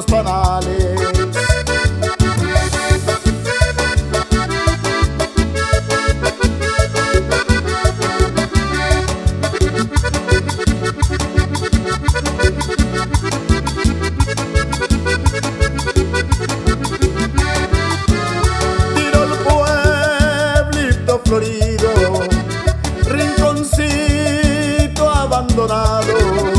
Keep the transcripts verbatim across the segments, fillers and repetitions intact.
panales. Florido, rinconcito abandonado,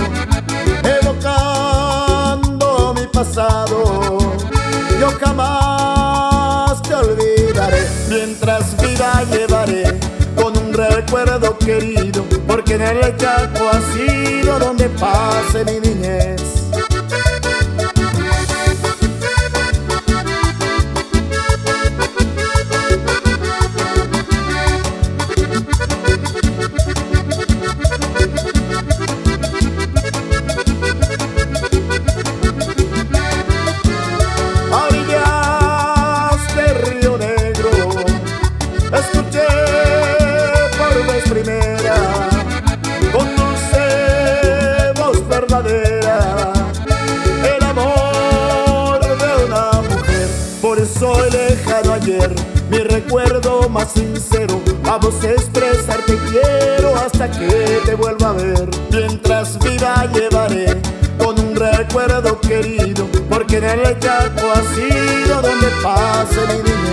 evocando mi pasado. Yo jamás te olvidaré, mientras viva llevaré con un recuerdo querido, porque en el Chaco ha sido donde pasé mi niñez. Escuché por vez primera, con dulce voz verdadera, el amor de una mujer. Por eso he dejado ayer mi recuerdo más sincero, a vos expresar te quiero hasta que te vuelva a ver. Mientras viva llevaré con un recuerdo querido, porque en el Chaco ha sido donde pase mi niñez.